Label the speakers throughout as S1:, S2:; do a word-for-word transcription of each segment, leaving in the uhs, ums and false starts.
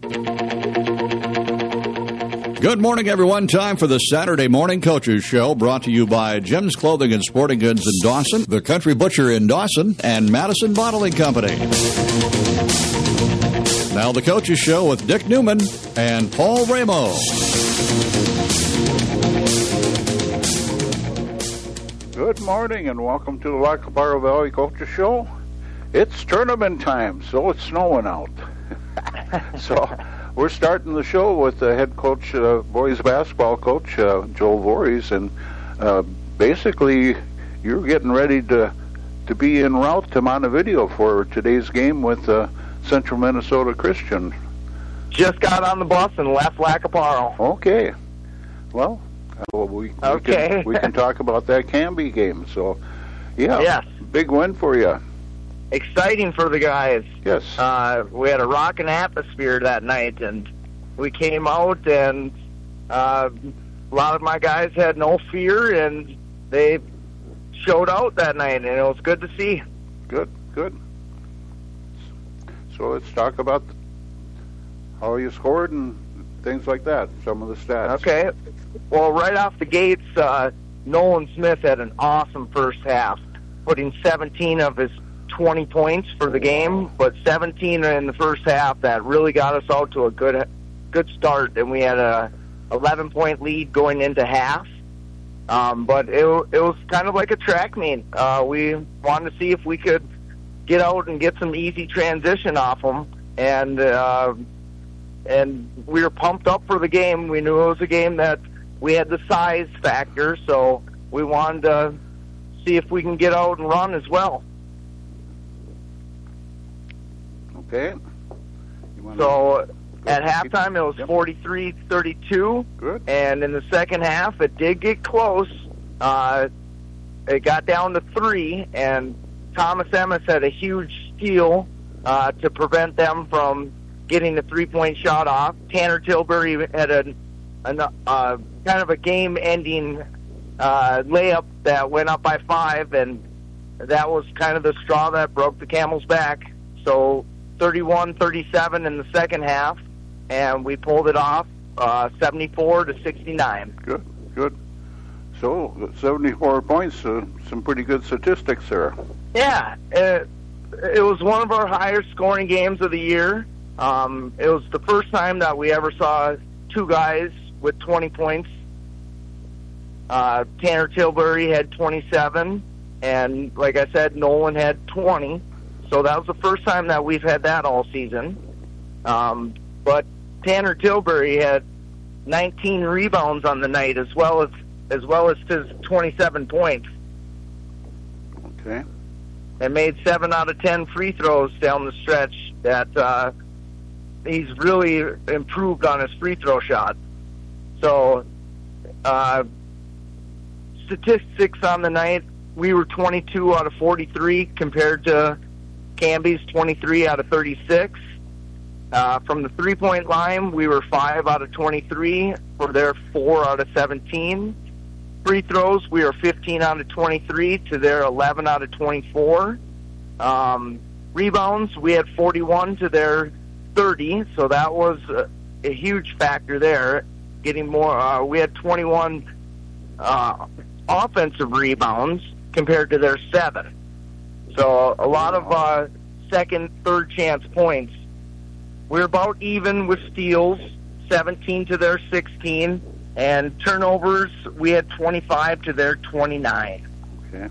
S1: Good morning, everyone. Time for the Saturday Morning Coaches Show, brought to you by Jim's Clothing and Sporting Goods in Dawson, the Country Butcher in Dawson, and Madison Bottling Company. Now the Coaches Show with Dick Newman and Paul Ramo.
S2: Good morning and welcome to the Lacaparo Valley Coaches Show. It's tournament time, so it's snowing out. So we're starting the show with the head coach, uh, boys basketball coach, uh, Joel Voorhees, and uh, basically you're getting ready to to be en route to Montevideo for today's game with uh, Central Minnesota Christian.
S3: Just got on the bus and left Lacaparo.
S2: Okay. Well, uh, we, we,
S3: okay.
S2: can, we can talk about that Canby game. So, yeah,
S3: yes.
S2: Big win for you.
S3: Exciting for the guys.
S2: Yes.
S3: Uh, we had a rocking atmosphere that night, and we came out, and uh, a lot of my guys had no fear, and they showed out that night, and it was good to see.
S2: Good, good. So let's talk about how you scored and things like that, some of the stats.
S3: Okay. Well, right off the gates, uh, Nolan Smith had an awesome first half, putting seventeen of his twenty points for the game, but seventeen in the first half. That really got us out to a good good start, and we had a eleven point lead going into half. Um, but it, it was kind of like a track meet. Uh, we wanted to see if we could get out and get some easy transition off them, and uh, and we were pumped up for the game. We knew it was a game that we had the size factor, so we wanted to see if we can get out and run as well.
S2: Okay.
S3: So at halftime, it was forty-three thirty-two.
S2: Good.
S3: And in the second half, it did get close. Uh, it got down to three, and Thomas Emmis had a huge steal uh, to prevent them from getting the three-point shot off. Tanner Tilbury had a, a uh, kind of a game-ending uh, layup that went up by five, and that was kind of the straw that broke the camel's back. So thirty-one thirty-seven in the second half, and we pulled it off uh, seventy-four to sixty-nine.
S2: Good, good. So seventy-four points, uh, some pretty good statistics there.
S3: Yeah, it, it was one of our higher scoring games of the year. Um, it was the first time that we ever saw two guys with twenty points. Uh, Tanner Tilbury had twenty-seven, and like I said, Nolan had twenty. So that was the first time that we've had that all season. Um, but Tanner Tilbury had nineteen rebounds on the night, as well as as well as his twenty-seven points.
S2: Okay.
S3: And made seven out of ten free throws down the stretch. That uh, he's really improved on his free throw shot. So uh, statistics on the night: we were twenty-two out of forty-three compared to Canby's twenty-three out of thirty-six. Uh, from the three-point line, we were five out of twenty-three for their four out of seventeen. Free throws, we were fifteen out of twenty-three to their eleven out of twenty-four. Um, rebounds, we had forty-one to their thirty, so that was a, a huge factor there. Getting more, uh, we had twenty-one uh, offensive rebounds compared to their seven. So a lot of uh, second, third chance points. We're about even with steals, seventeen to their sixteen, and turnovers, we had twenty-five to their twenty-nine.
S2: Okay.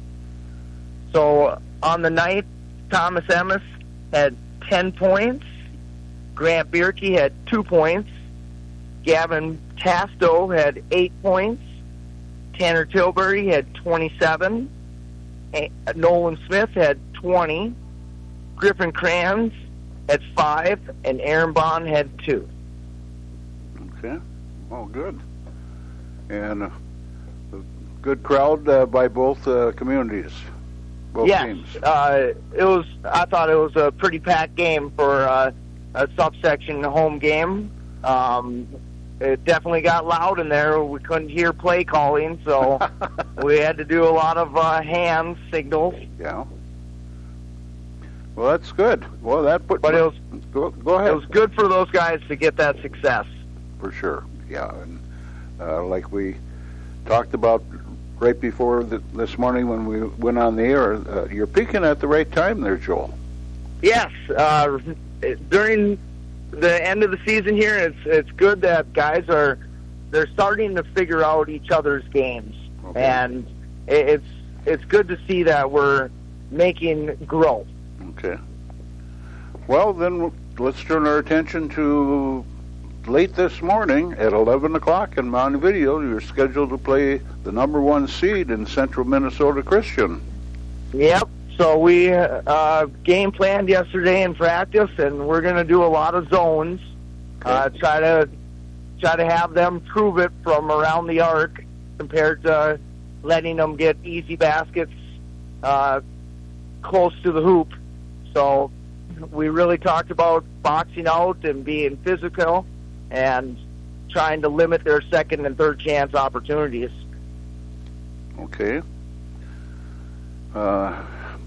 S3: So on the night, Thomas Emmis had ten points, Grant Bierke had two points, Gavin Tasto had eight points, Tanner Tilbury had twenty-seven, Nolan Smith had twenty, Griffin Kranz had five, and Aaron Bond had two.
S2: Okay. Oh, good. And uh, a good crowd uh, by both uh, communities, both
S3: yes,
S2: teams.
S3: Uh, it was. I thought it was a pretty packed game for uh, a subsection home game. Um, it definitely got loud in there. We couldn't hear play calling, so we had to do a lot of uh, hand signals.
S2: Yeah. Well, that's good. Well, that put.
S3: But it was
S2: go, go ahead.
S3: It was good for those guys to get that success.
S2: For sure, yeah. And uh, like we talked about right before the, this morning when we went on the air, uh, you're peaking at the right time there, Joel.
S3: Yes, uh, during the end of the season here, it's it's good that guys are they're starting to figure out each other's games,
S2: Okay.
S3: and it's it's good to see that we're making growth.
S2: Okay. Well, then let's turn our attention to late this morning at eleven o'clock in Montevideo. You're scheduled to play the number one seed in Central Minnesota Christian.
S3: Yep. So we uh, game planned yesterday in practice, and we're going to do a lot of zones. Uh, try to try to have them prove it from around the arc, compared to letting them get easy baskets uh, close to the hoop. So we really talked about boxing out and being physical, and trying to limit their second and third chance opportunities.
S2: Okay. Uh,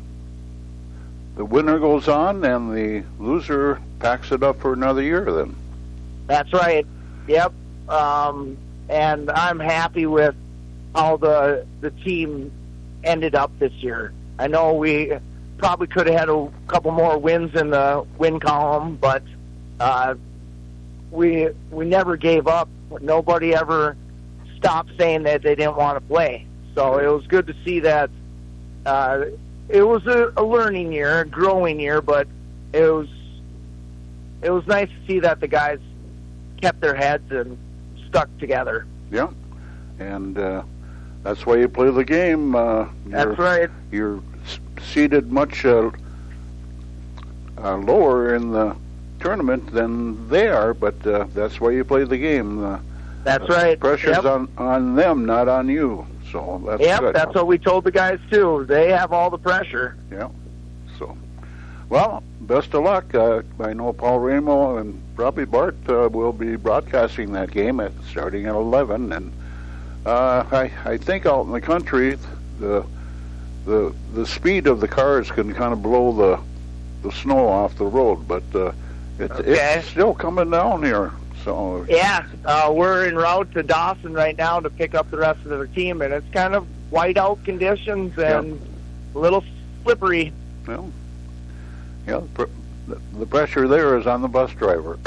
S2: the winner goes on, and the loser packs it up for another year then.
S3: That's right. Yep. Um, and I'm happy with how the the team ended up this year. I know we probably could have had a couple more wins in the win column, but uh, we we never gave up. Nobody ever stopped saying that they didn't want to play. So it was good to see that. Uh, it was a, a learning year, a growing year, but it was it was nice to see that the guys kept their heads and stuck together.
S2: Yeah, and uh, that's why you play the game. Uh,
S3: That's right.
S2: You're seated much uh, uh, lower in the tournament than they are, but uh, that's why you play the game. Uh,
S3: That's right.
S2: Pressure's
S3: Yep.
S2: on, on them, not on you. So that's
S3: Yep,
S2: good.
S3: that's what we told the guys too. They have all the pressure.
S2: Yeah. So, well, best of luck. Uh, I know Paul Ramo and probably Bart uh, will be broadcasting that game at starting at eleven, and uh, I I think out in the country, the the the speed of the cars can kind of blow the the snow off the road, but uh, it,
S3: Okay.
S2: it's still coming down here. So
S3: Yeah, uh, we're en route to Dawson right now to pick up the rest of their team, and it's kind of whiteout conditions and a little slippery.
S2: well, yeah, the, pr- the pressure there is on the bus driver.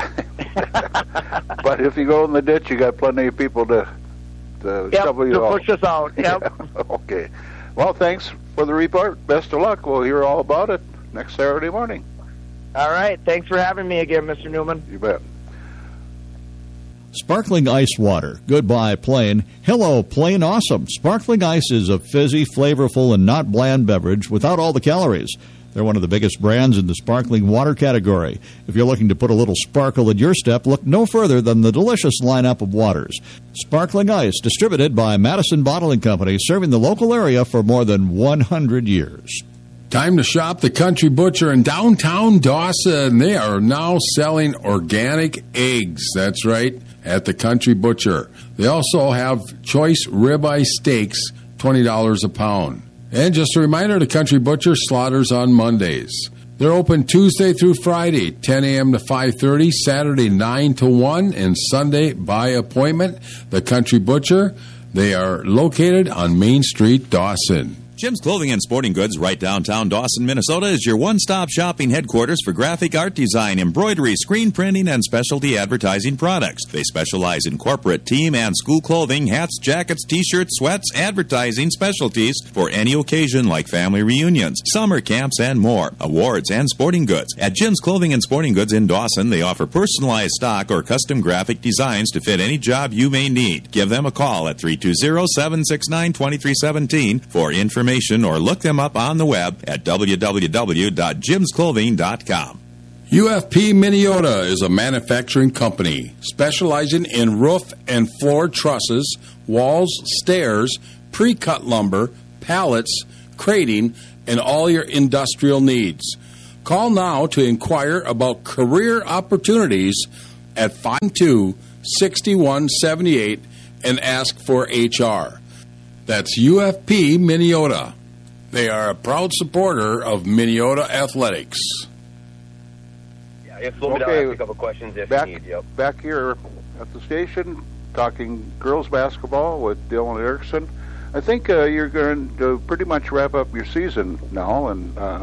S2: But if you go in the ditch, you got plenty of people to to
S3: Yep,
S2: shovel you
S3: to
S2: off.
S3: push us out. Yep.
S2: Yeah, okay. Well, thanks for the report. Best of luck. We'll hear all about it next Saturday morning.
S3: All right. Thanks for having me again, Mister Newman.
S2: You bet.
S1: Sparkling ice water. Goodbye, plain. Hello, plain awesome. Sparkling ice is a fizzy, flavorful, and not bland beverage without all the calories. They're one of the biggest brands in the sparkling water category. If you're looking to put a little sparkle in your step, look no further than the delicious lineup of waters. Sparkling Ice, distributed by Madison Bottling Company, serving the local area for more than one hundred years.
S4: Time to shop the Country Butcher in downtown Dawson. They are now selling organic eggs. That's right, at the Country Butcher. They also have choice ribeye steaks, twenty dollars a pound. And just a reminder, the Country Butcher slaughters on Mondays. They're open Tuesday through Friday, ten a.m. to five thirty, Saturday nine to one, and Sunday by appointment. The Country Butcher, they are located on Main Street, Dawson.
S5: Jim's Clothing and Sporting Goods, right downtown Dawson, Minnesota, is your one-stop shopping headquarters for graphic art design, embroidery, screen printing, and specialty advertising products. They specialize in corporate, team, and school clothing, hats, jackets, t-shirts, sweats, advertising specialties for any occasion like family reunions, summer camps, and more. Awards and sporting goods. At Jim's Clothing and Sporting Goods in Dawson, they offer personalized stock or custom graphic designs to fit any job you may need. Give them a call at three two zero, seven six nine, two three one seven for information, or look them up on the web at w w w dot jims clothing dot com.
S4: U F P Minneota is a manufacturing company specializing in roof and floor trusses, walls, stairs, pre-cut lumber, pallets, crating, and all your industrial needs. Call now to inquire about career opportunities at five two, six one seven eight and ask for H R. That's U F P Minneota. They are a proud supporter of Minneota Athletics.
S6: Yeah, if slow me down,
S2: Okay.
S6: ask a couple questions if
S2: Back,
S6: you need. Yep.
S2: back here at the station, talking girls basketball with Dylan Erickson. I think uh, you're going to pretty much wrap up your season now, and uh,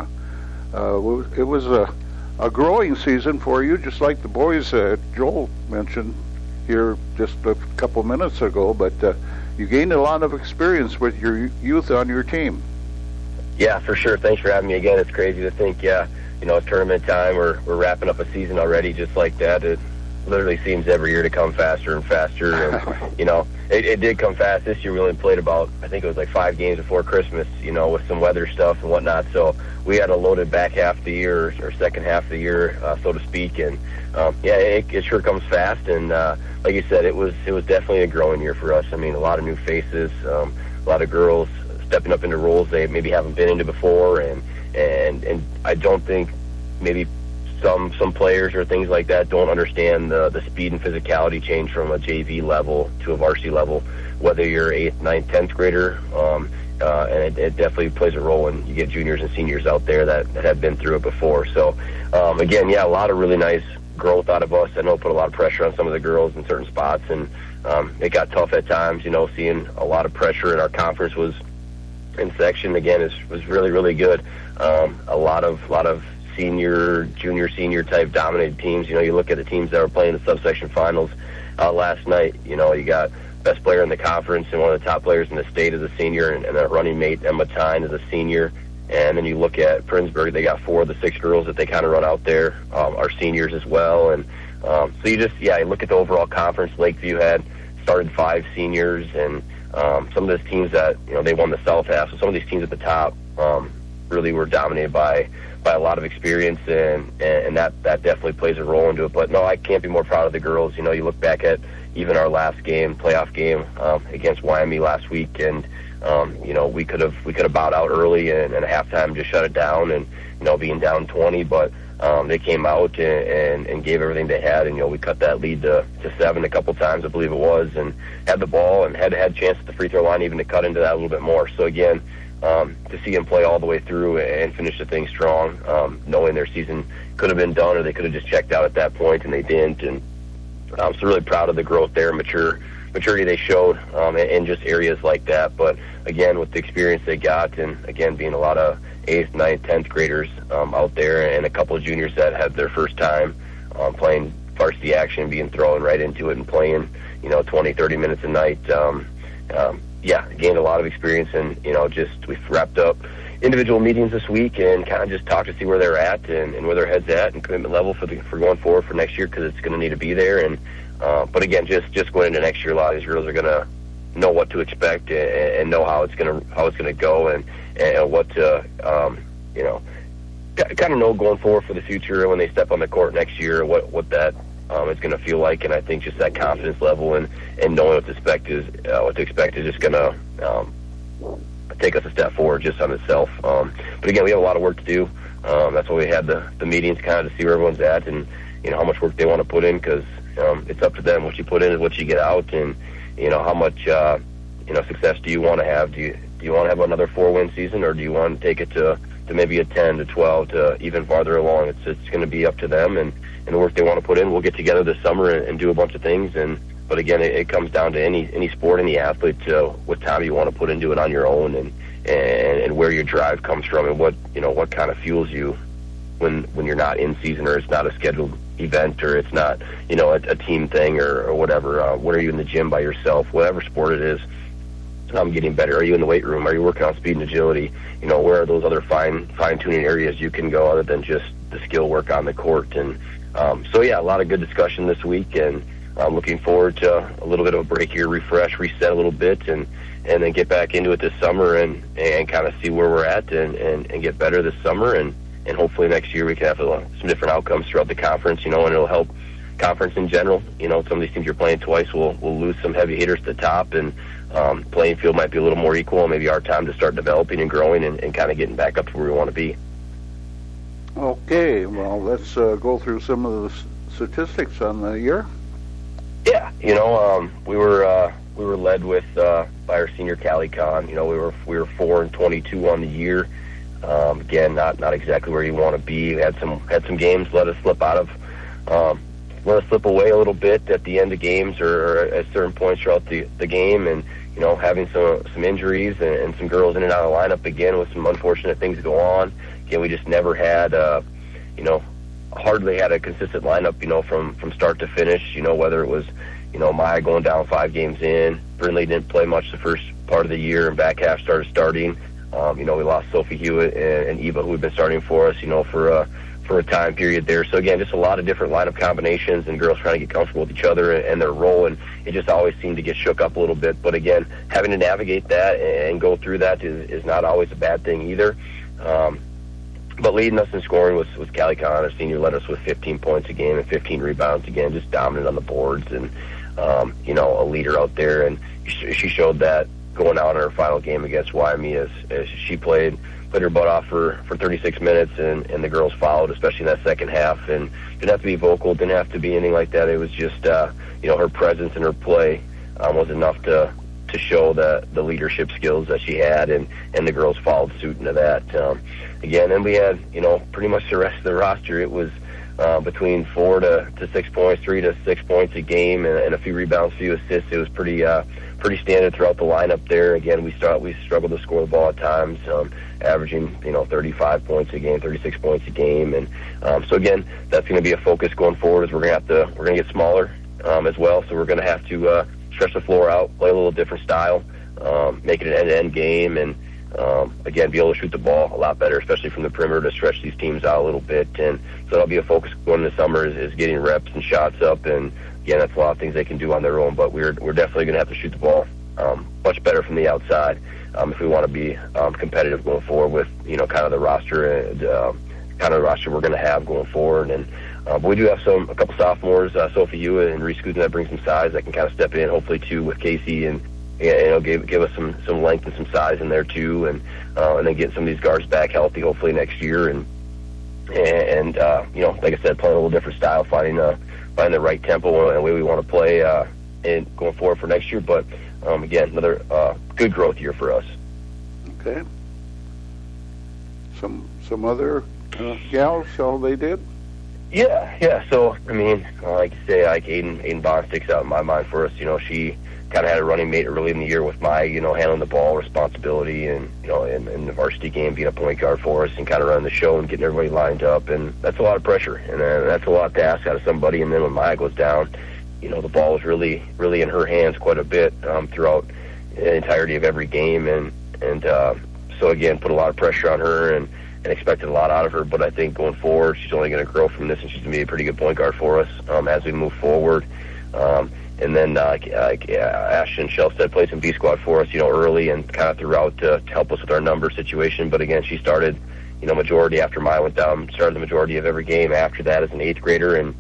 S2: uh, it was a, a growing season for you, just like the boys uh, Joel mentioned here just a couple minutes ago, but uh, you gained a lot of experience with your youth on your team.
S6: Yeah, for sure. Thanks for having me again. It's crazy to think, yeah, you know, it's tournament time. We're, we're wrapping up a season already just like that. It literally seems every year to come faster and faster. And, you know, it, it did come fast. This year we only played about, I think it was like five games before Christmas, you know, with some weather stuff and whatnot. So we had a loaded back half of the year, or second half of the year, uh, so to speak. And, um, yeah, it, it sure comes fast. And uh, like you said, it was it was definitely a growing year for us. I mean, a lot of new faces, um, a lot of girls stepping up into roles they maybe haven't been into before. And, and, and I don't think maybe some some players or things like that don't understand the, the speed and physicality change from a J V level to a varsity level, whether you're eighth, ninth, tenth grader. Um, uh, and it, it definitely plays a role when you get juniors and seniors out there that, that have been through it before. So, um, again, yeah, a lot of really nice growth out of us. I know it put a lot of pressure on some of the girls in certain spots, and um, it got tough at times. You know, seeing a lot of pressure in our conference was in section, again, is was really, really good. Um, a lot of lot of senior, junior, senior type dominated teams. You know, you look at the teams that were playing the subsection finals uh, last night. You know, you got best player in the conference and one of the top players in the state as a senior, and, and a running mate, Emma Tyne, as a senior. And then you look at Princeburg, they got four of the six girls that they kind of run out there, um, are seniors as well. And um, so you just, yeah, you look at the overall conference. Lakeview had started five seniors, and um, some of those teams that, you know, they won the South half. So some of these teams at the top um, really were dominated by by a lot of experience, and, and that, that definitely plays a role into it. But, no, I can't be more proud of the girls. You know, you look back at even our last game, playoff game um, against Wyoming last week, and, um, you know, we could have we could have bowed out early and, and at halftime just shut it down and, you know, being down twenty. But um, they came out and, and, and gave everything they had, and, you know, we cut that lead to, to seven a couple times, I believe it was, and had the ball and had, had a chance at the free throw line even to cut into that a little bit more. So, again, Um, to see them play all the way through and finish the thing strong, um, knowing their season could have been done or they could have just checked out at that point, and they didn't. And I'm um, so really proud of the growth there, mature maturity they showed um, in, in just areas like that. But, again, with the experience they got, and, again, being a lot of eighth, ninth, tenth graders um, out there, and a couple of juniors that had their first time um, playing varsity action, being thrown right into it and playing, you know, twenty, thirty minutes a night, um, um, yeah, gained a lot of experience. And, you know, just we've wrapped up individual meetings this week and kind of just talked to see where they're at and, and where their head's at and commitment level for the, for going forward for next year, because it's going to need to be there. And uh, but again, just just going into next year, a lot of these girls are going to know what to expect and, and know how it's going to how it's going to go, and and what to um, you know kind of know going forward for the future when they step on the court next year, what what that Um, it's going to feel like. And I think just that confidence level and, and knowing what to expect is uh, what to expect is just going to um, take us a step forward just on itself. Um, but again, we have a lot of work to do. Um, that's why we had the, the meetings, kind of to see where everyone's at and, you know, how much work they want to put in, because um, it's up to them. What you put in is what you get out, and, you know, how much uh, you know success do you want to have? Do you do you want to have another four win season, or do you want to take it to to maybe a ten to twelve to even farther along? It's it's going to be up to them and. and the work they want to put in. We'll get together this summer and, and do a bunch of things. And but again, it, it comes down to any any sport, any athlete, uh, what time you want to put into it on your own, and, and and where your drive comes from, and what you know what kind of fuels you when when you're not in season, or it's not a scheduled event, or it's not you know a, a team thing, or, or whatever. Uh, when are you in the gym by yourself? Whatever sport it is, I'm getting better. Are you in the weight room? Are you working on speed and agility? You know, where are those other fine fine tuning areas you can go other than just the skill work on the court? And Um, so, yeah, a lot of good discussion this week, and I'm looking forward to a little bit of a break here, refresh, reset a little bit, and, and then get back into it this summer and, and kind of see where we're at and, and, and get better this summer. And, and hopefully next year we can have uh, some different outcomes throughout the conference, you know, and it'll help conference in general. You know, some of these teams you're playing twice will will lose some heavy hitters at the top, and um, playing field might be a little more equal, and maybe our time to start developing and growing and, and kind of getting back up to where we want to be.
S2: Okay, well, let's uh, go through some of the statistics on the year.
S6: Yeah, you know, um, we were uh, we were led with uh, by our senior Callie Kahn. You know, we were we were four and twenty-two on the year. Um, again, not not exactly where you want to be. We had some had some games let us slip out of, um, let us slip away a little bit at the end of games or, or at certain points throughout the the game, and you know, having some some injuries and, and some girls in and out of the lineup again with some unfortunate things go on. Again, we just never had, uh, you know, hardly had a consistent lineup, you know, from from start to finish. You know, whether it was, you know, Maya going down five games in, Brindley didn't play much the first part of the year, and back half started starting. Um, you know, we lost Sophie Hewitt and, and Eva, who had been starting for us, you know, for uh, for a time period there. So again, just a lot of different lineup combinations and girls trying to get comfortable with each other and, and their role, and it just always seemed to get shook up a little bit. But again, having to navigate that and go through that is, is not always a bad thing either. Um, but leading us in scoring was, was Callie Kahn, our senior, led us with fifteen points a game and fifteen rebounds again, just dominant on the boards and, um, you know, a leader out there. And she showed that going out in her final game against Wyoming as, as she played played her butt off for, for thirty-six minutes, and, and the girls followed, especially in that second half, and didn't have to be vocal, didn't have to be anything like that. It was just, uh, you know, her presence and her play um, was enough to to show the, the leadership skills that she had, and, and the girls followed suit into that. Um, again, and we had, you know, pretty much the rest of the roster. It was uh, between four to, to six points, three to six points a game, and, and a few rebounds, a few assists. It was pretty uh, pretty standard throughout the lineup there. Again, we start we struggled to score the ball at times, um, averaging, you know, thirty-five points a game, thirty-six points a game, and um, so again, that's going to be a focus going forward. Is we're going to have to we're going to get smaller um, as well, so we're going to have to uh, stretch the floor out, play a little different style, um, make it an end-to-end game, and um, again, be able to shoot the ball a lot better, especially from the perimeter, to stretch these teams out a little bit. And so that'll be a focus going into summer is, is getting reps and shots up, and again, that's a lot of things they can do on their own, but we're we're definitely going to have to shoot the ball um, much better from the outside um, if we want to be um, competitive going forward with, you know, kind of the roster and uh, kind of the roster we're going to have going forward. And uh, but we do have some a couple sophomores, uh, Sophie Hewitt and Reese Guzman, that brings some size that can kind of step in, hopefully too, with Casey, and and it'll give give us some some length and some size in there too, and uh, and then get some of these guards back healthy hopefully next year, and and uh, you know, like I said, playing a little different style, finding uh finding the right tempo and the way we want to play uh, and going forward for next year. But um, again, another uh, good growth year for us.
S2: Okay. Some some other uh, gals, how they did?
S6: Yeah, yeah. So I mean, uh, like you say, like Aiden Aiden Bond sticks out in my mind for us. You know, she kind of had a running mate early in the year with my, you know, handling the ball responsibility, and you know, in, in the varsity game, being a point guard for us and kind of running the show and getting everybody lined up, and that's a lot of pressure, and uh, that's a lot to ask out of somebody. And then when Maya goes down, you know, the ball was really, really in her hands quite a bit um, throughout the entirety of every game, and and uh, so again, put a lot of pressure on her, and, and expected a lot out of her. But I think going forward, she's only going to grow from this, and she's going to be a pretty good point guard for us um, as we move forward. Um, And then uh, uh, Ashton Shelstead played some B squad for us, you know, early and kind of throughout to, to help us with our number situation. But again, she started, you know, majority after Maya went down, started the majority of every game after that as an eighth grader, and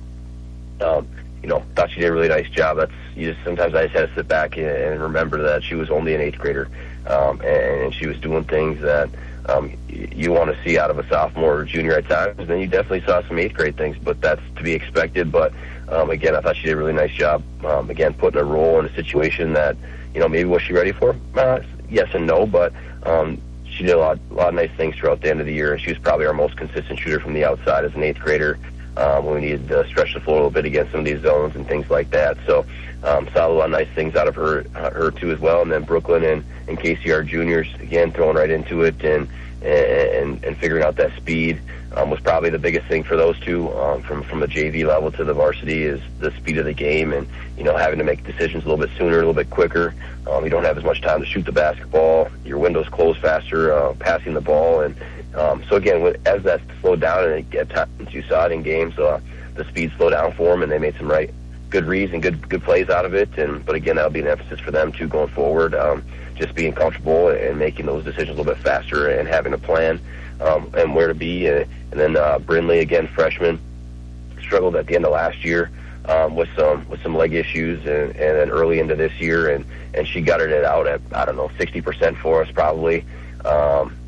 S6: um, you know, thought she did a really nice job. That's you just sometimes I just had to sit back and remember that she was only an eighth grader, um, and she was doing things that um, you want to see out of a sophomore or junior at times. And then you definitely saw some eighth grade things, but that's to be expected. But Um, again, I thought she did a really nice job, um, again, putting a role in a situation that, you know, maybe was she ready for? Uh, yes and no, but um, she did a lot, a lot of nice things throughout the end of the year, and she was probably our most consistent shooter from the outside as an eighth grader um, when we needed to stretch the floor a little bit against some of these zones and things like that. So um, saw a lot of nice things out of her, uh, her too as well. And then Brooklyn and, and Casey, our juniors, again, throwing right into it and and, and figuring out that speed. Um, was probably the biggest thing for those two um, from from the J V level to the varsity is the speed of the game, and you know, having to make decisions a little bit sooner, a little bit quicker. Um, you don't have as much time to shoot the basketball. Your windows close faster, uh, passing the ball, and um, so again, as that slowed down, and at times you saw it in games, uh, the speed slowed down for them, and they made some right good reads and good good plays out of it. And but again, that'll be an emphasis for them too going forward. Um, just being comfortable and making those decisions a little bit faster and having a plan. Um, and where to be, and, and then uh, Brindley, again, freshman, struggled at the end of last year um, with some with some leg issues, and, and then early into this year, and, and she gutted it out at, I don't know, sixty percent for us probably um,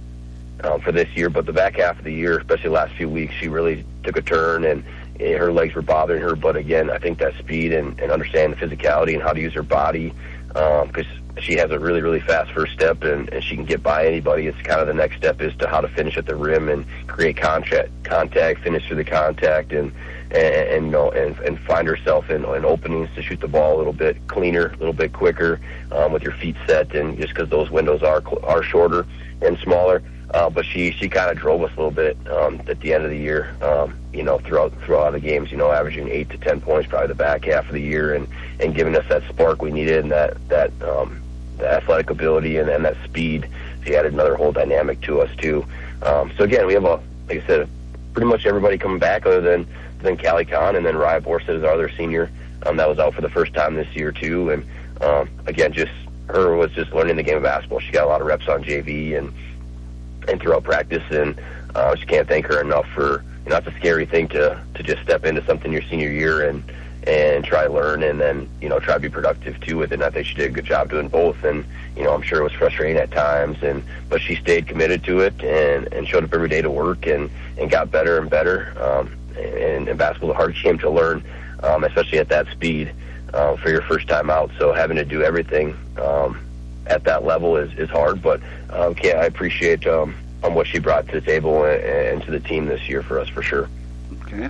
S6: um, for this year. But the back half of the year, especially the last few weeks, she really took a turn, and, and her legs were bothering her. But again, I think that speed and, and understanding the physicality and how to use her body because um, she has a really, really fast first step, and, and she can get by anybody. It's kind of the next step is to how to finish at the rim and create contact, contact, finish through the contact, and and, and you know, and, and find herself in, in openings to shoot the ball a little bit cleaner, a little bit quicker, um, with your feet set, and just because those windows are are shorter and smaller. Uh, but she she kind of drove us a little bit um, at the end of the year. Um, you know, throughout throughout the games, you know, averaging eight to ten points probably the back half of the year, and, and giving us that spark we needed and that that um, the athletic ability and, and that speed. She added another whole dynamic to us too. Um, so again, we have a like I said, pretty much everybody coming back other than than Callie Kahn, and then Raya Borstead is our other senior um, that was out for the first time this year too. And um, again, just her was just learning the game of basketball. She got a lot of reps on J V and. and throughout practice, and uh, I just can't thank her enough for, you know, it's a scary thing to, to just step into something your senior year and and try to learn and then, you know, try to be productive too with it. And I think she did a good job doing both, and, you know, I'm sure it was frustrating at times, and but she stayed committed to it and, and showed up every day to work and, and got better and better. Um, and, and basketball is a hard game to learn, um, especially at that speed uh, for your first time out. So having to do everything um, at that level is, is hard, but um, okay, I appreciate um, on what she brought to the table and, and to the team this year for us, for sure.
S2: Okay.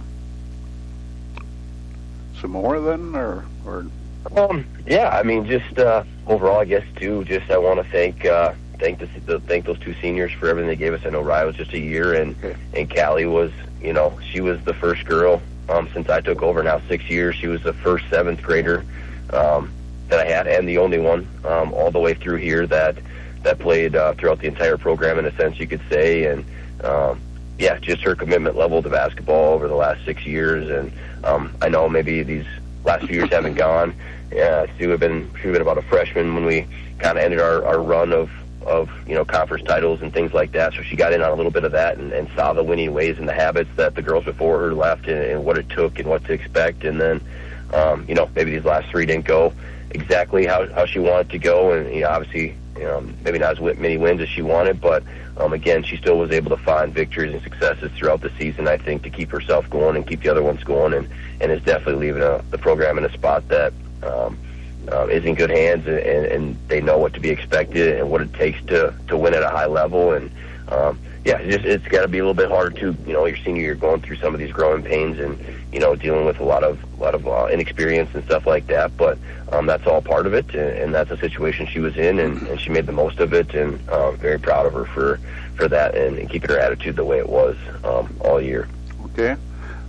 S2: Some more then, or, or?
S6: Um, yeah, I mean, just uh, overall, I guess too. Just I want to thank uh, thank the, the thank those two seniors for everything they gave us. I know Raya was just a year, and
S2: okay.
S6: and Callie was, you know, she was the first girl um, since I took over. Now six years, she was the first seventh grader um, that I had, and the only one um, all the way through here that that played uh, throughout the entire program, in a sense you could say. And um, yeah, just her commitment level to basketball over the last six years. And um, I know maybe these last few years haven't gone. Yeah, Sue had been she had been about a freshman when we kind of ended our, our run of of you know conference titles and things like that. So she got in on a little bit of that and, and saw the winning ways and the habits that the girls before her left, and, and what it took and what to expect. And then um, you know maybe these last three didn't go exactly how how she wanted to go, and you know obviously. Um, maybe not as many wins as she wanted, but um, again, she still was able to find victories and successes throughout the season, I think, to keep herself going and keep the other ones going, and, and is definitely leaving a, the program in a spot that um, uh, is in good hands, and, and they know what to be expected and what it takes to, to win at a high level. And um, yeah, it's, just, it's got to be a little bit harder too. You know, your senior year, going through some of these growing pains and you know dealing with a lot of a lot of uh, inexperience and stuff like that, but. Um, that's all part of it, and, and that's a situation she was in, and, and she made the most of it, and uh, very proud of her for, for that and, and keeping her attitude the way it was um, all year.
S2: Okay.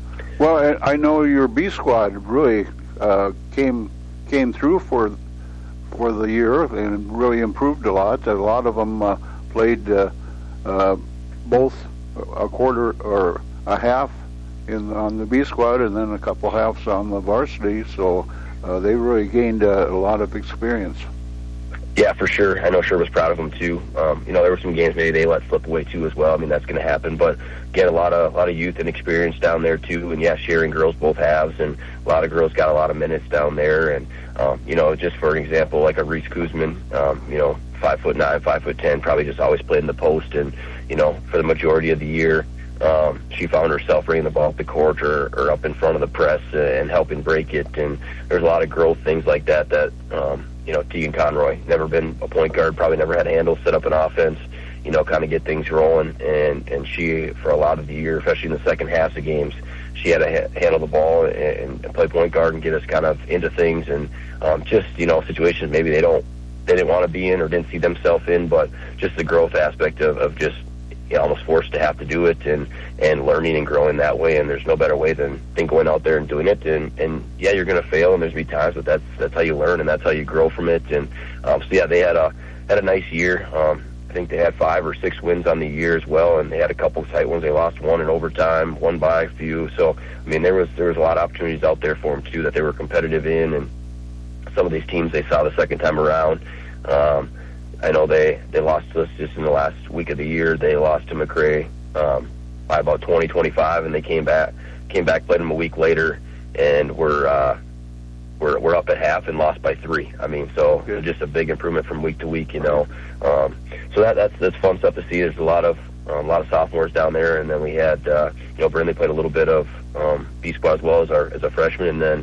S2: Well, I, I know your B squad really uh, came came through for for the year and really improved a lot. A lot of them uh, played uh, uh, both a quarter or a half in on the B squad, and then a couple halves on the varsity. So. Uh, they really gained uh, a lot of experience.
S6: Yeah, for sure. I know Sher was proud of them too. Um, you know, there were some games maybe they let slip away too as well. I mean, that's going to happen. But again, a lot of a lot of youth and experience down there too. And yeah, sharing girls both halves, and a lot of girls got a lot of minutes down there. And um, you know, just for an example, like a Reese Kuzman, um, you know, five foot nine, five foot ten, probably just always played in the post. And you know, for the majority of the year. Um, she found herself bringing the ball up the court or, or up in front of the press uh, and helping break it. And there's a lot of growth things like that that, um, you know, Tegan Conroy, never been a point guard, probably never had a handle, set up an offense, you know, kind of get things rolling. And, and she, for a lot of the year, especially in the second half of games, she had to ha- handle the ball and, and play point guard and get us kind of into things. And um, just, you know, situations maybe they don't, they didn't want to be in or didn't see themselves in, but just the growth aspect of, of just, you know, almost forced to have to do it and, and learning and growing that way. And there's no better way than, than going out there and doing it. And, and yeah, you're going to fail and there's going to be times, but that's, that's how you learn and that's how you grow from it. And, um, so yeah, they had a, had a nice year. Um, I think they had five or six wins on the year as well. And they had a couple of tight ones. They lost one in overtime, one by a few. So, I mean, there was, there was a lot of opportunities out there for them too, that they were competitive in. And some of these teams they saw the second time around, um, I know they, they lost to us just in the last week of the year. They lost to McRae um, by about twenty, twenty-five, and they came back, came back, played them a week later, and we're uh, we're we're up at half and lost by three. I mean, so
S2: Good.
S6: Just a big improvement from week to week, you know. Um, so that that's that's fun stuff to see. There's a lot of um, a lot of sophomores down there, and then we had uh, you know Brindley played a little bit of um, B squad as well as our as a freshman, and then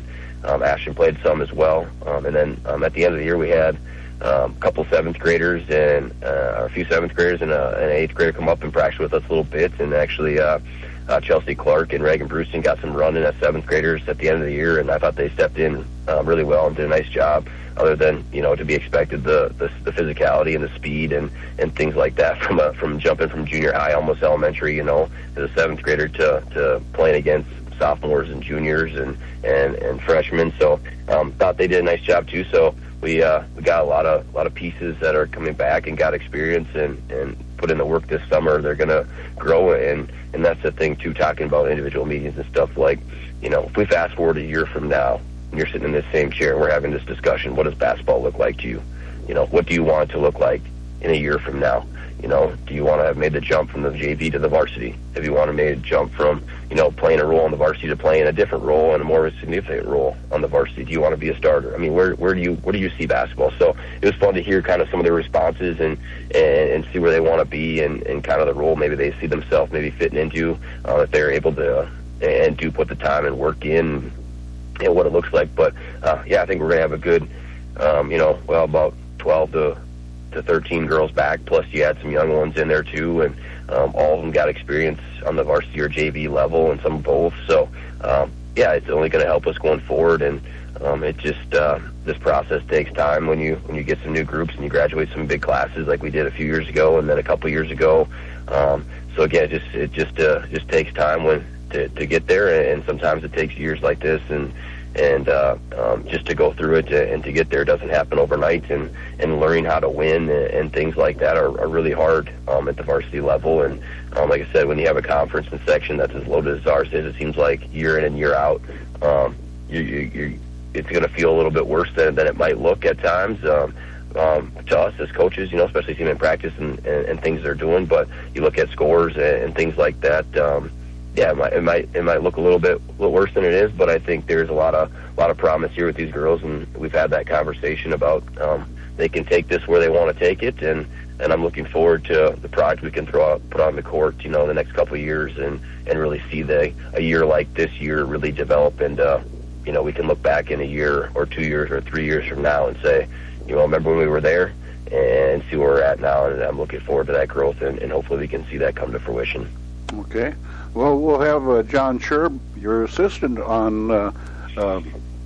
S6: um, Ashton played some as well. Um, and then um, at the end of the year, we had um, a couple seventh graders and uh, a few seventh graders and, a, and an eighth grader come up and practice with us a little bit. And actually, uh, uh, Chelsea Clark and Reagan Brewston got some running as seventh graders at the end of the year, and I thought they stepped in um, really well and did a nice job. Other than, you know, to be expected, the, the the physicality and the speed and, and things like that from a, from jumping from junior high, almost elementary, you know, as a seventh grader to, to playing against sophomores and juniors and, and, and freshmen. So um, thought they did a nice job too. So we uh, we got a lot of a lot of pieces that are coming back and got experience and, and put in the work this summer. They're going to grow, and and that's the thing too. Talking about individual meetings and stuff, like, you know, if we fast forward a year from now, and you're sitting in this same chair and we're having this discussion, what does basketball look like to you? You know, what do you want it to look like in a year from now? You know, do you want to have made the jump from the J V to the varsity? Have you want to made a jump from, you know, playing a role on the varsity to playing a different role and a more significant role on the varsity? Do you want to be a starter? I mean, where where do you where do you see basketball? So it was fun to hear kind of some of their responses and and, and see where they want to be and, and kind of the role maybe they see themselves maybe fitting into uh, if they're able to uh, and do put the time and work in and what it looks like. But uh, yeah, I think we're going to have a good, um, you know, well about twelve to to thirteen girls back, plus you had some young ones in there too, and um, all of them got experience on the varsity or J V level and some both. So um, yeah, it's only going to help us going forward, and um, it just uh, this process takes time when you when you get some new groups and you graduate some big classes like we did a few years ago and then a couple years ago. Um, so again, it just it just uh, just takes time when to, to get there, and sometimes it takes years like this and and uh, um, just to go through it to, and to get there doesn't happen overnight, and, and learning how to win and, and things like that are, are really hard um, at the varsity level. And um, like I said, when you have a conference and section that's as loaded as ours is, it seems like year in and year out, um, you, you, you, it's going to feel a little bit worse than, than it might look at times. Um, Um, to us as coaches, you know, especially seeing in practice and, and, and things they're doing, but you look at scores and, and things like that, um, yeah, it might, it might it might look a little bit a little worse than it is, but I think there's a lot of a lot of promise here with these girls, and we've had that conversation about um, they can take this where they want to take it, and, and I'm looking forward to the product we can throw out, put on the court, you know, in the next couple of years, and, and really see the a year like this year really develop, and uh, you know, we can look back in a year or two years or three years from now and say, you know, remember when we were there, and see where we're at now, and I'm looking forward to that growth, and, and hopefully we can see that come to fruition.
S2: Okay. Well, we'll have uh, John Scherb, your assistant, on uh, uh,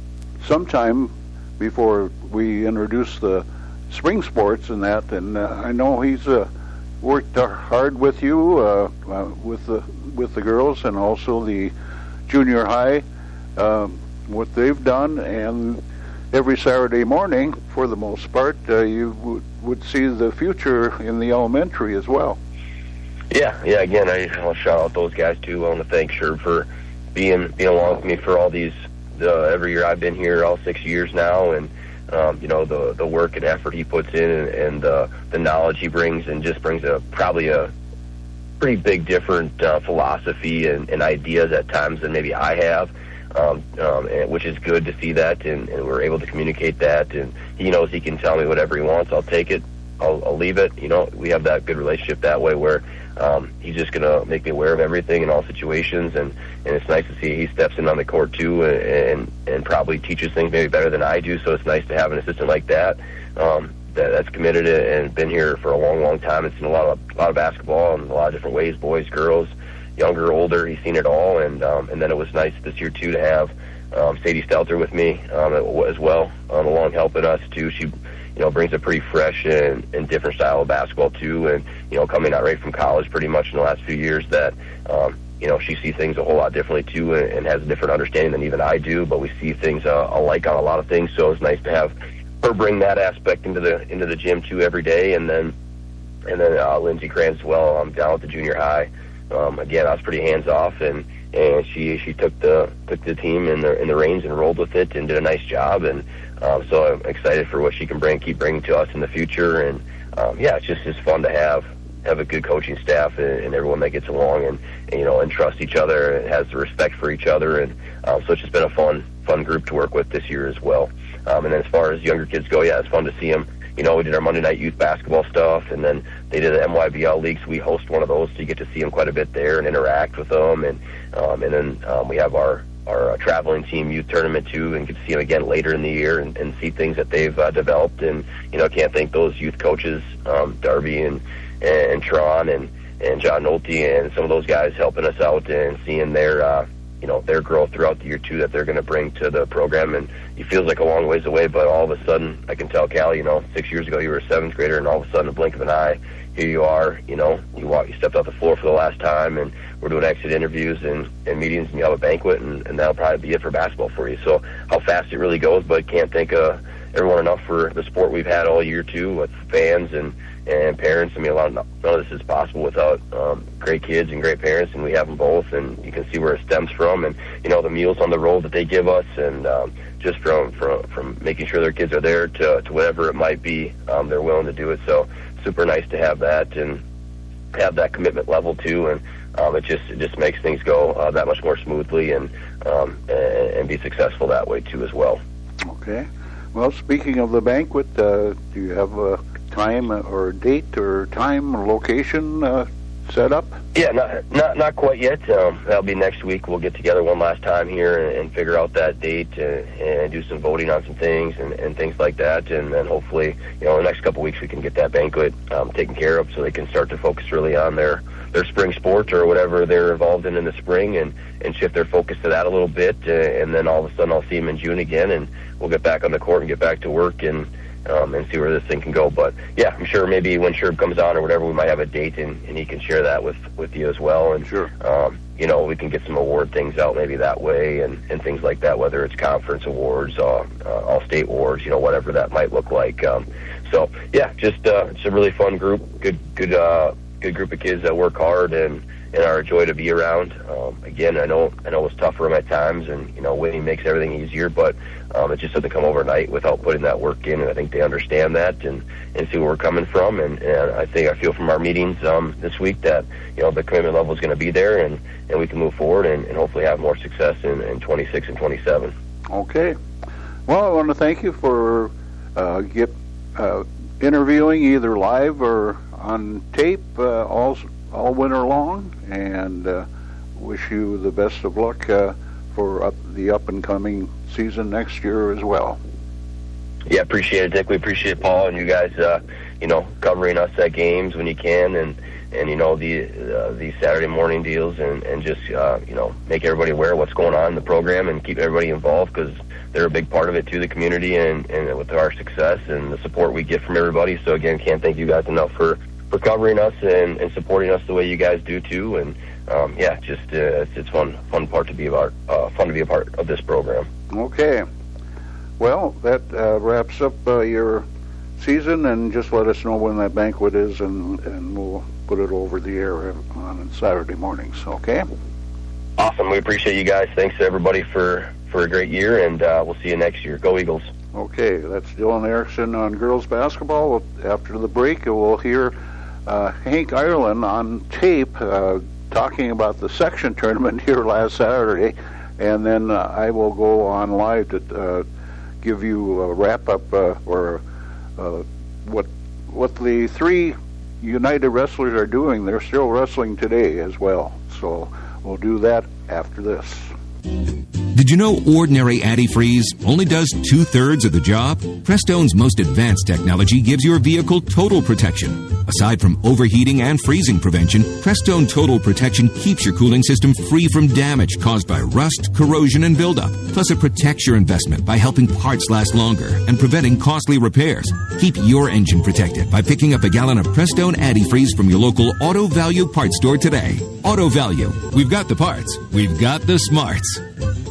S2: sometime before we introduce the spring sports and that. And uh, I know he's uh, worked hard with you, uh, uh, with the with the girls, and also the junior high, uh, what they've done. And every Saturday morning, for the most part, uh, you w- would see the future in the elementary as well.
S6: Yeah, yeah. Again, I want to shout out those guys too. I want to thank Sherb for being being along with me for all these uh, every year I've been here, all six years now, and um, you know, the the work and effort he puts in, and, and uh, the knowledge he brings, and just brings a probably a pretty big different uh, philosophy and, and ideas at times than maybe I have. Um, um, and, which is good to see that, and, and we're able to communicate that, and he knows he can tell me whatever he wants. I'll take it. I'll, I'll leave it. You know, we have that good relationship that way, where um, he's just going to make me aware of everything in all situations, and, and it's nice to see he steps in on the court too, and, and and probably teaches things maybe better than I do. So it's nice to have an assistant like that, um, that that's committed and been here for a long, long time. It's seen a lot of a lot of basketball in a lot of different ways, boys, girls, younger, older. He's seen it all, and um, and then it was nice this year too to have um, Sadie Stelter with me um, as well, um, along helping us too. She, you know, brings a pretty fresh and, and different style of basketball too, and you know, coming out right from college pretty much in the last few years, that um, you know, she sees things a whole lot differently too, and, and has a different understanding than even I do. But we see things uh, alike on a lot of things, so it's nice to have her bring that aspect into the into the gym too every day, and then and then uh, Lindsey Kranz as well. I'm um, down at the junior high. Um, again, I was pretty hands off, and, and she she took the took the team in the in the reins and rolled with it and did a nice job. And um, so I'm excited for what she can bring, keep bringing to us in the future. And um, yeah, it's just it's fun to have have a good coaching staff and, and everyone that gets along and, and you know and trusts each other and has the respect for each other. And um, so it's just been a fun fun group to work with this year as well. Um, and then as far as younger kids go, yeah, it's fun to see them. You know, we did our Monday night youth basketball stuff, and then they did the M Y B L leagues. We host one of those, so you get to see them quite a bit there and interact with them. And um, and then um, we have our our uh, traveling team youth tournament too, and get to see them again later in the year and, and see things that they've uh, developed. And you know, can't thank those youth coaches, um, Darby and and Tron and and John Nolte and some of those guys helping us out and seeing their uh, you know their growth throughout the year too that they're going to bring to the program. And it feels like a long ways away, but all of a sudden I can tell Cal, you know, six years ago you were a seventh grader, and all of a sudden, a blink of an eye, here you are. You know, you walk, you stepped off the floor for the last time, and we're doing exit interviews and, and meetings, and you have a banquet, and, and that'll probably be it for basketball for you. So how fast it really goes, but can't thank uh, everyone enough for the support we've had all year too, with fans and and parents. I mean, a lot of, none of this is possible without um, great kids and great parents, and we have them both, and you can see where it stems from. And you know, the meals on the road that they give us, and um, just from, from from making sure their kids are there to, to whatever it might be, um, they're willing to do it. So super nice to have that and have that commitment level too, and um, it just it just makes things go uh, that much more smoothly, and, um, and and be successful that way too as well.
S2: Okay. Well, speaking of the banquet, uh, do you have a time or date or time or location uh, set up?
S6: Yeah, not not not quite yet. Um, that'll be next week. We'll get together one last time here and, and figure out that date and, and do some voting on some things and, and things like that. And then hopefully, you know, in the next couple of weeks we can get that banquet um, taken care of so they can start to focus really on their, their spring sport or whatever they're involved in in the spring, and, and shift their focus to that a little bit. Uh, and then all of a sudden I'll see them in June again, and we'll get back on the court and get back to work and Um, and see where this thing can go. But yeah, I'm sure maybe when Sherb comes on or whatever, we might have a date, and, and he can share that with, with you as well. And
S2: sure,
S6: um, you know, we can get some award things out maybe that way, and, and things like that, whether it's conference awards, uh, uh, all state awards, you know, whatever that might look like. Um, so yeah, just uh, it's a really fun group, good good uh, good group of kids that work hard and, and are a joy to be around. Um, again, I know I know it's tough for them at times, and you know, winning makes everything easier, but um, it just doesn't come overnight without putting that work in, and I think they understand that and, and see where we're coming from. And, and I think I feel from our meetings um, this week that you know the commitment level is going to be there, and, and we can move forward and, and hopefully have more success in, in twenty-six and twenty-seven.
S2: Okay. Well, I want to thank you for uh, get uh, interviewing either live or on tape uh, all all winter long, and uh, wish you the best of luck uh, for up, the up-and-coming season next year as well.
S6: Yeah, appreciate it, Dick. We appreciate Paul and you guys, uh, you know, covering us at games when you can, and, and you know, the uh, these Saturday morning deals, and, and just, uh, you know, make everybody aware of what's going on in the program and keep everybody involved, because they're a big part of it, too, the community, and, and with our success and the support we get from everybody. So, again, can't thank you guys enough for for covering us and, and supporting us the way you guys do too. And um, yeah, just uh, it's, it's fun, fun part to be a part, uh, fun to be a part of this program.
S2: Okay, well that uh, wraps up uh, your season, and just let us know when that banquet is, and, and we'll put it over the air on Saturday mornings. Okay.
S6: Awesome. We appreciate you guys. Thanks to everybody for for a great year, and uh, we'll see you next year. Go Eagles.
S2: Okay, that's Dylan Erickson on girls basketball. After the break, we'll hear Uh, Hank Ireland on tape uh, talking about the section tournament here last Saturday, and then uh, I will go on live to uh, give you a wrap-up uh, or uh, what what the three United wrestlers are doing. They're still wrestling today as well, so we'll do that after this.
S7: Did you know ordinary antifreeze only does two-thirds of the job? Prestone's most advanced technology gives your vehicle total protection. Aside from overheating and freezing prevention, Prestone Total Protection keeps your cooling system free from damage caused by rust, corrosion, and buildup. Plus, it protects your investment by helping parts last longer and preventing costly repairs. Keep your engine protected by picking up a gallon of Prestone antifreeze from your local Auto Value parts store today. Auto Value. We've got the parts. We've got the smarts.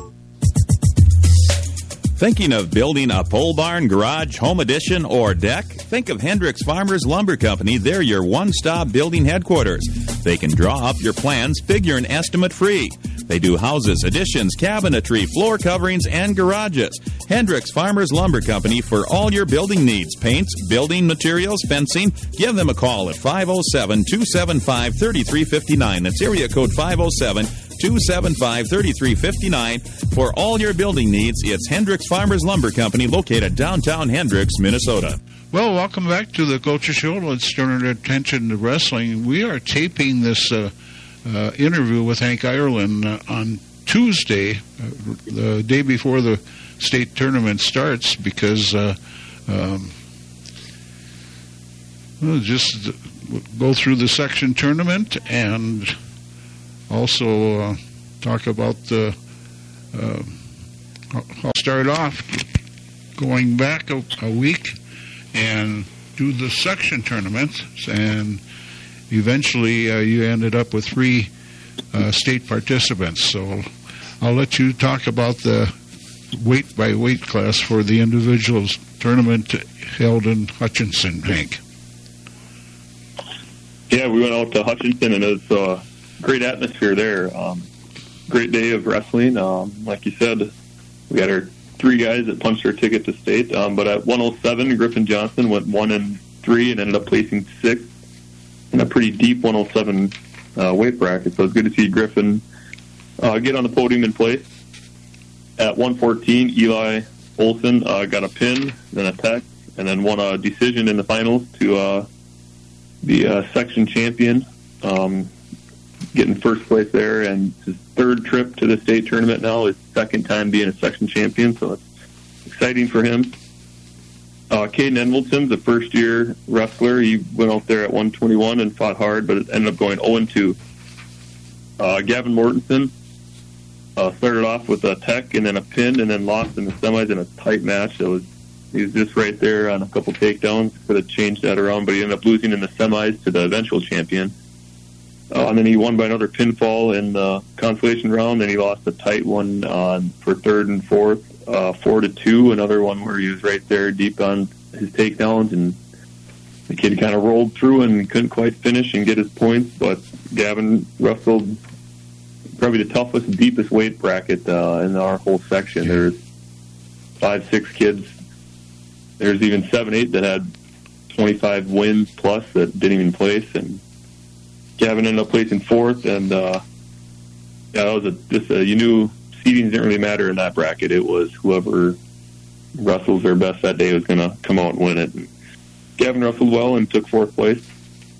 S5: Thinking of building a pole barn, garage, home addition, or deck? Think of Hendricks Farmers Lumber Company. They're your one-stop building headquarters. They can draw up your plans, figure an estimate free. They do houses, additions, cabinetry, floor coverings, and garages. Hendricks Farmers Lumber Company for all your building needs. Paints, building materials, fencing. Give them a call at five oh seven, two seven five, three three five nine. That's area code five oh seven, two seven five, three three five nine. For all your building needs, it's Hendricks Farmers Lumber Company, located downtown Hendricks, Minnesota.
S2: Well, welcome back to the Coaches Show. Let's turn our attention to wrestling. We are taping this uh, uh, interview with Hank Ireland uh, on Tuesday, uh, the day before the state tournament starts, because uh, um, well, just go through the section tournament and also uh, talk about the. Uh, I'll start off going back a, a week and do the section tournaments, and eventually uh, you ended up with three uh, state participants. So I'll let you talk about the weight by weight class for the individuals tournament held in Hutchinson, Hank.
S8: Yeah, we went out to Hutchinson, and it was a great atmosphere there. Um, great day of wrestling. Um, like you said, we had our three guys that punched their ticket to state. Um, but at one oh seven, Griffin Johnson went one and three and ended up placing sixth in a pretty deep one oh seven uh, weight bracket. So it's good to see Griffin uh, get on the podium in place. At one fourteen, Eli Olson uh, got a pin, then a tech, and then won a decision in the finals to uh, the uh, section champion, um, getting first place there, and his third trip to the state tournament now, his second time being a section champion, so it's exciting for him. Uh, Caden Envelton, the first-year wrestler, he went out there at one twenty-one and fought hard, but it ended up going oh and two. Uh, Gavin Mortensen uh, started off with a tech and then a pin, and then lost in the semis in a tight match. That was he was just right there on a couple takedowns. Could have changed that around, but he ended up losing in the semis to the eventual champion. Uh, and then he won by another pinfall in the consolation round. Then he lost a tight one uh, for third and fourth, uh, four to two. Another one where he was right there deep on his takedowns, and the kid kind of rolled through and couldn't quite finish and get his points. But Gavin wrestled probably the toughest, deepest weight bracket uh, in our whole section. There's five, six kids. There's even seven, eight that had twenty-five wins plus that didn't even place, and Gavin ended up placing fourth, and uh, yeah, that was a, just a, you knew seedings didn't really matter in that bracket. It was whoever wrestles their best that day was going to come out and win it. And Gavin wrestled well and took fourth place.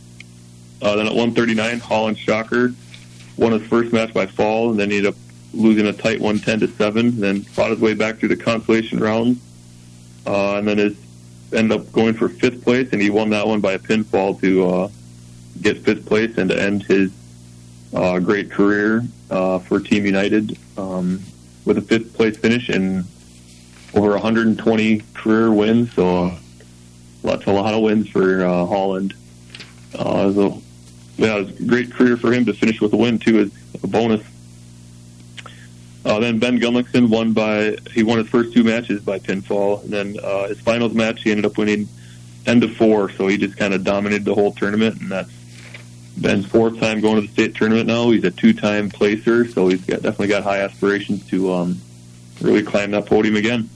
S8: Uh, then at one thirty-nine, Holland Shocker won his first match by fall, and then he ended up losing a tight one ten to seven, then fought his way back through the consolation round, uh, and then his, ended up going for fifth place, and he won that one by a pinfall to uh, get fifth place and to end his uh, great career uh, for Team United um, with a fifth place finish and over one hundred twenty career wins. So uh, that's a lot of wins for uh, Holland. Uh, so yeah, it was a great career for him to finish with a win too, as a bonus. Uh, then Ben Gumlickson won by he won his first two matches by pinfall, and then uh, his finals match he ended up winning ten to four. So he just kind of dominated the whole tournament, and that's Ben's fourth time going to the state tournament now. He's a two-time placer, so he's got, definitely got high aspirations to um, really climb that podium again.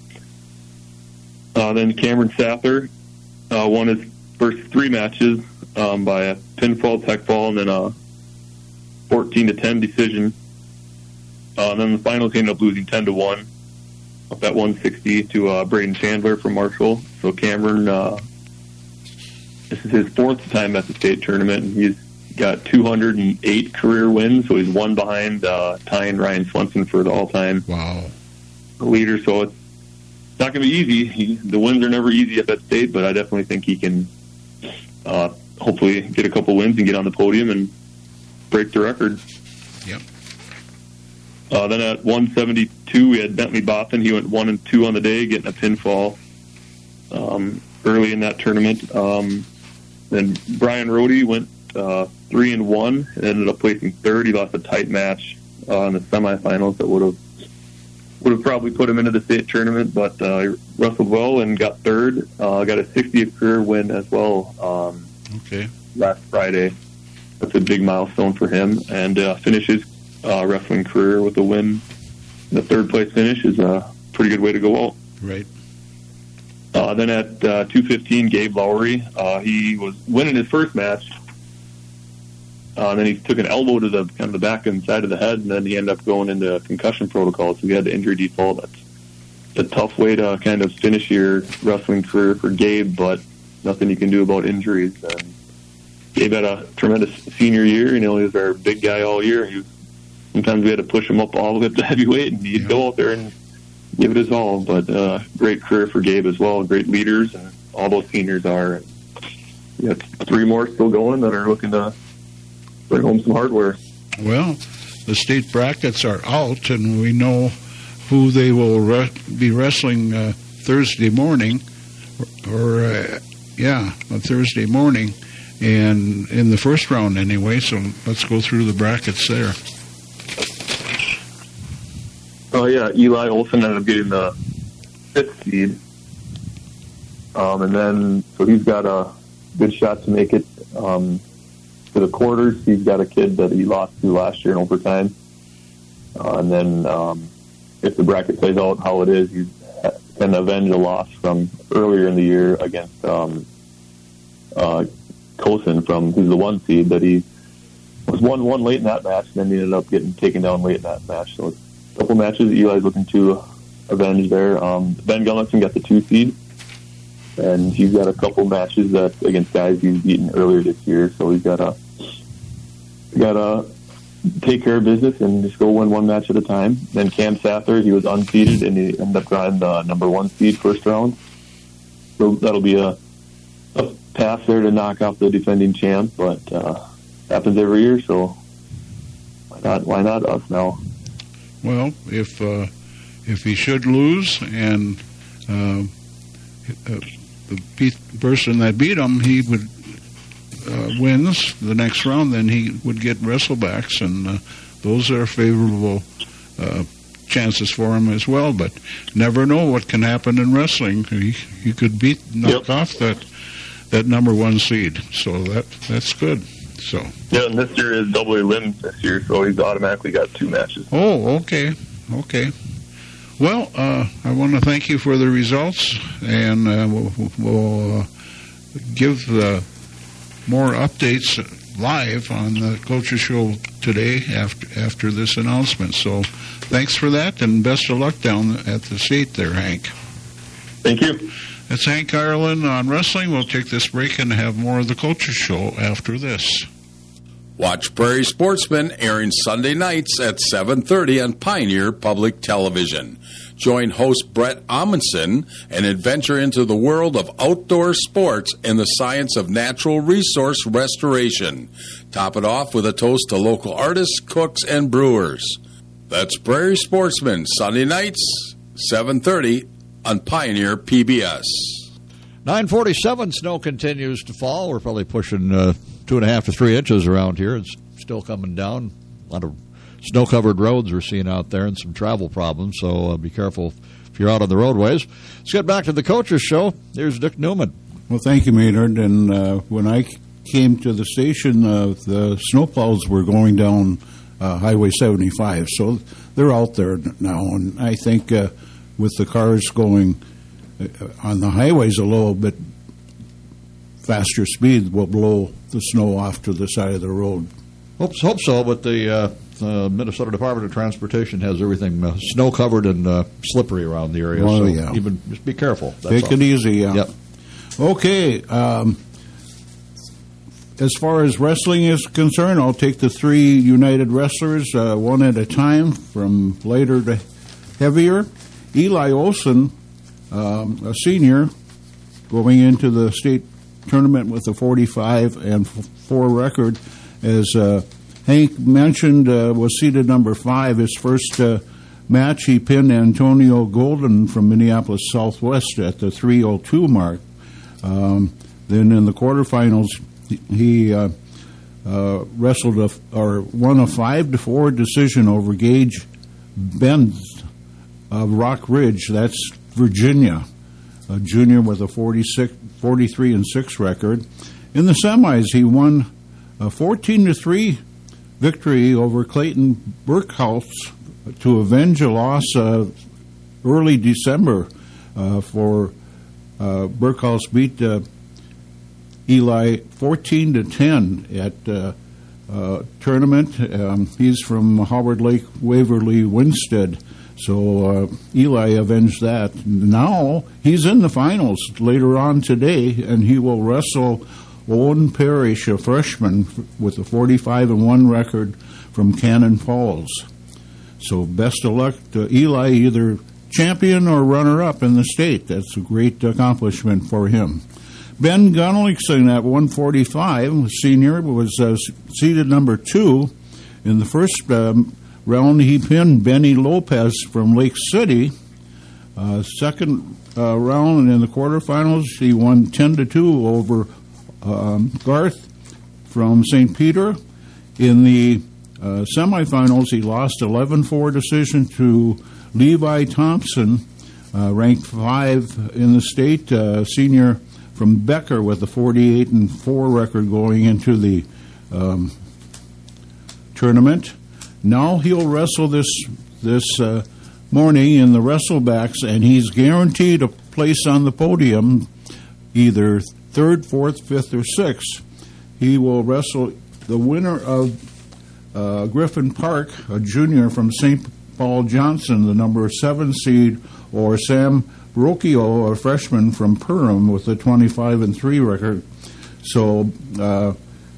S8: Uh, then Cameron Sather uh, won his first three matches um, by a pinfall, tech fall, and then a fourteen to ten decision. Uh, and then the finals he ended up losing ten to one up at one sixty to uh, Braden Chandler from Marshall. So Cameron, uh, this is his fourth time at the state tournament, and he's got two hundred eight career wins, so he's one behind uh, tying Ryan Swenson for the all-time
S2: wow.
S8: leader. So it's not going to be easy. He, the wins are never easy at that state, but I definitely think he can uh, hopefully get a couple wins and get on the podium and break the record.
S2: Yep.
S8: Uh, then at one seventy-two, we had Bentley Boffin. He went one and two on the day, getting a pinfall um, early in that tournament. Um, then Brian Rohde went uh, three and one and ended up placing third. He lost a tight match uh, in the semifinals that would have would have probably put him into the state tournament, but uh, he wrestled well and got third. Uh, got a sixtieth career win as well. Um,
S2: okay.
S8: Last Friday. That's a big milestone for him, and uh, finishes uh, wrestling career with a win. The third place finish is a pretty good way to go out.
S2: Right.
S8: Uh, then at uh, two fifteen, Gabe Lowry, uh, he was winning his first match. Uh, then he took an elbow to the kind of the back and side of the head, and then he ended up going into concussion protocol. So he had the injury default. That's a tough way to kind of finish your wrestling career for Gabe, but nothing you can do about injuries. And Gabe had a tremendous senior year. You know, he was our big guy all year. He was sometimes we had to push him up all the way up to heavyweight, and he'd yeah. go out there and give it his all. But uh, great career for Gabe as well. Great leaders, and all those seniors are. We got three more still going that are looking to bring home some hardware.
S9: Well, the state brackets are out, and we know who they will re- be wrestling uh, Thursday morning, or, or uh, yeah, on Thursday morning, and in the first round anyway. So let's go through the brackets there.
S8: Oh yeah, Eli Olson ended up getting the fifth seed, um, and then so he's got a good shot to make it um, to the quarters. He's got a kid that he lost to last year in overtime, uh, and then um, if the bracket plays out how it is, he can avenge a loss from earlier in the year against um, uh, Coulson from who's the one seed that he was one one late in that match, and then he ended up getting taken down late in that match. So. A couple matches that Eli's looking to avenge there. Um, Ben Gunnison got the two seed, and he's got a couple matches that against guys he's beaten earlier this year. So he's got to got to take care of business and just go win one match at a time. Then Cam Sather, he was unseeded, and he ended up drawing the number one seed first round. So that'll be a, a pass there to knock off the defending champ, but uh, happens every year. So why not? Why not us now?
S9: Well, if uh, if he should lose and uh, uh, the pe- person that beat him, he would uh, wins the next round, then he would get wrestlebacks, and uh, those are favorable uh, chances for him as well. But never know what can happen in wrestling. He he could beat knock yep. off that that number one seed, so that that's good. So
S8: yeah, and this year is double A limb this year, so he's automatically got two matches.
S9: Oh, okay, okay. Well, uh, I want to thank you for the results, and uh, we'll, we'll uh, give uh, more updates live on the Culture Show today after after this announcement. So thanks for that, and best of luck down at the state there, Hank.
S8: Thank you.
S9: That's Hank Ireland on wrestling. We'll take this break and have more of the Culture Show after this.
S4: Watch Prairie Sportsman airing Sunday nights at seven thirty on Pioneer Public Television. Join host Brett Amundsen and adventure into the world of outdoor sports and the science of natural resource restoration. Top it off with a toast to local artists, cooks, and brewers. That's Prairie Sportsman, Sunday nights, seven thirty on Pioneer P B S.
S1: nine forty-seven, snow continues to fall. We're probably pushing uh, two and a half to three inches around here. It's still coming down. A lot of snow-covered roads we're seeing out there and some travel problems, so uh, be careful if you're out on the roadways. Let's get back to the Coaches Show. Here's Dick Newman.
S9: Well, thank you, Maynard. And uh, when I came to the station, uh, the snowplows were going down uh, Highway seventy-five, so they're out there now. And I think uh, with the cars going on the highways a little bit faster speed will blow the snow off to the side of the road.
S1: Hope, hope so, but the uh, uh, Minnesota Department of Transportation has everything uh, snow-covered and uh, slippery around the area,
S9: oh,
S1: so
S9: yeah.
S1: even just be careful. That's
S9: Take
S1: all.
S9: it easy, yeah.
S1: Yep.
S9: Okay, um, as far as wrestling is concerned, I'll take the three United wrestlers uh, one at a time from lighter to heavier. Eli Olson, um, a senior, going into the state tournament with a forty-five and four record. As uh, Hank mentioned, uh, was seeded number five. His first uh, match, he pinned Antonio Golden from Minneapolis Southwest at the three oh two mark. Um, then in the quarterfinals, he uh, uh, wrestled a, or won a five to four decision over Gage Benz of Rock Ridge. That's Virginia, a junior with a forty-six, forty-three and six record. In the semis, he won a fourteen to three victory over Clayton Burkhouse to avenge a loss uh, early December uh, for uh, Burkhouse beat uh, Eli fourteen to ten at uh, uh, tournament. Um, he's from Howard Lake, Waverly, Winstead. So uh, Eli avenged that. Now he's in the finals later on today, and he will wrestle Owen Parrish, a freshman with a forty-five and one record from Cannon Falls. So best of luck to Eli, either champion or runner-up in the state. That's a great accomplishment for him. Ben Gunnelson at one forty-five, senior, was uh, seeded number two. In the first um, round, he pinned Benny Lopez from Lake City. Uh, second uh, round in the quarterfinals, he won ten to two over um, Garth from Saint Peter. In the uh, semifinals, he lost eleven four decision to Levi Thompson, uh, ranked five in the state, uh, senior from Becker with a forty-eight and four record going into the um, tournament. Now he'll wrestle this this uh, morning in the wrestlebacks, and he's guaranteed a place on the podium, either third, fourth, fifth, or sixth. He will wrestle the winner of uh, Griffin Park, a junior from Saint Paul Johnson, the number seven seed, or Sam Brocchio, a freshman from Perham with a twenty-five and three record. So uh,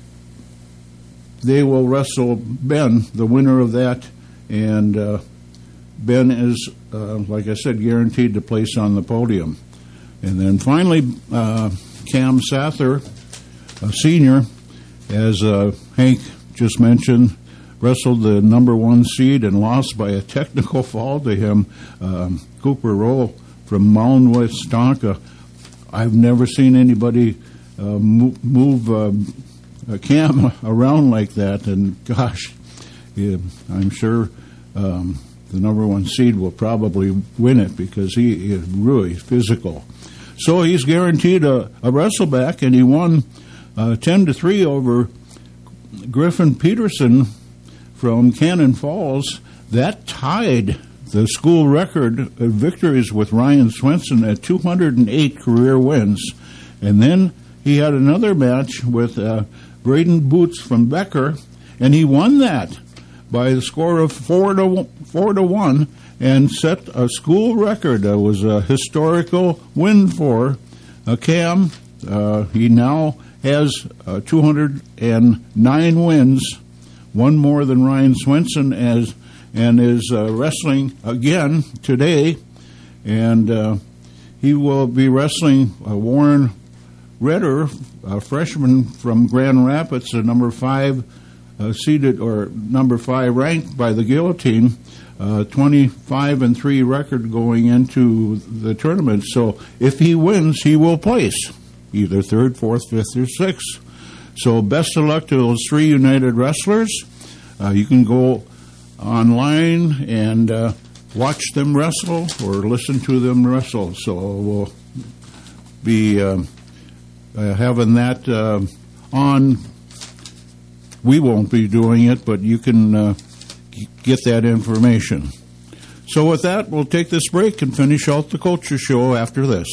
S9: they will wrestle Ben, the winner of that, and uh, Ben is, uh, like I said, guaranteed to place on the podium. And then finally, uh, Cam Sather, a senior, as uh, Hank just mentioned, wrestled the number one seed and lost by a technical fall to him, um, Cooper Rowe from Mound West Tonka. I've never seen anybody uh, move, move uh, a Cam around like that, and gosh, yeah, I'm sure um, the number one seed will probably win it because he is really physical. So he's guaranteed a, a wrestleback, and he won uh, ten to three over Griffin Peterson from Cannon Falls. That tied the school record of victories with Ryan Swenson at two hundred eight career wins. And then he had another match with uh, Braden Boots from Becker, and he won that by the score of four to one, four to one, and set a school record. That was a historical win for uh, Cam. Uh, he now has uh, two hundred nine wins, one more than Ryan Swenson, as and is uh, wrestling again today. And uh, he will be wrestling uh, Warren Redder, a freshman from Grand Rapids, a number five uh, seeded or number five ranked by the Guillotine, uh, twenty-five and three record going into the tournament. So if he wins, he will place either third, fourth, fifth, or sixth. So best of luck to those three United wrestlers. Uh, you can go online and uh, watch them wrestle or listen to them wrestle. So we'll be uh, uh, having that uh, on. We won't be doing it, but you can uh, get that information. So with that, we'll take this break and finish out the Culture Show after this.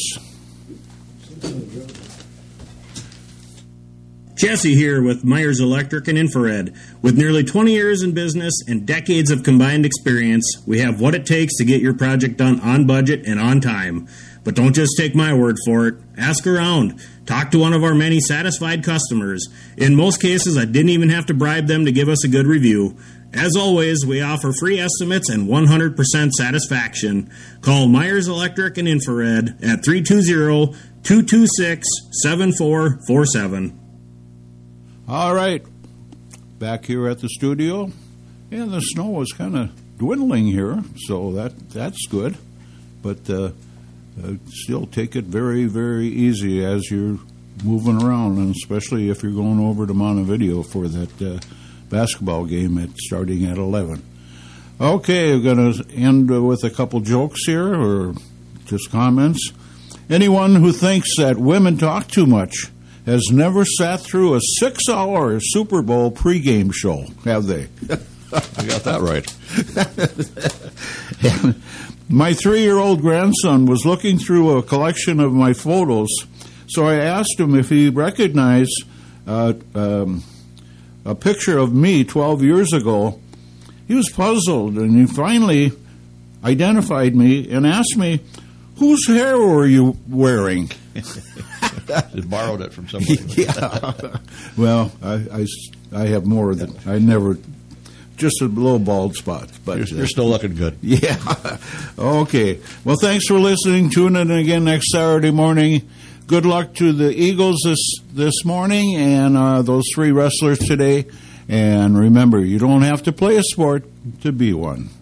S10: Jesse here with Myers Electric and Infrared. With nearly twenty years in business and decades of combined experience, we have what it takes to get your project done on budget and on time. But don't just take my word for it. Ask around. Talk to one of our many satisfied customers. In most cases, I didn't even have to bribe them to give us a good review. As always, we offer free estimates and one hundred percent satisfaction. Call Myers Electric and Infrared at three two zero, two two six, seven four four seven.
S9: All right, back here at the studio, and the snow is kind of dwindling here, so that that's good. But uh, uh, still take it very, very easy as you're moving around, and especially if you're going over to Montevideo for that uh, basketball game at starting at eleven. Okay, we're going to end uh, with a couple jokes here, or just comments. Anyone who thinks that women talk too much has never sat through a six-hour Super Bowl pregame show, have they?
S1: I got that right.
S9: My three-year-old grandson was looking through a collection of my photos, so I asked him if he recognized uh, um, a picture of me twelve years ago. He was puzzled, and he finally identified me and asked me, "Whose hair were you wearing?"
S1: Just borrowed it from somebody.
S9: Yeah. Well, I, I, I have more than I never just a little bald spot. But
S1: You're, you're still looking good.
S9: Yeah. Okay. Well, thanks for listening. Tune in again next Saturday morning. Good luck to the Eagles this this morning and uh, those three wrestlers today. And remember, you don't have to play a sport to be one.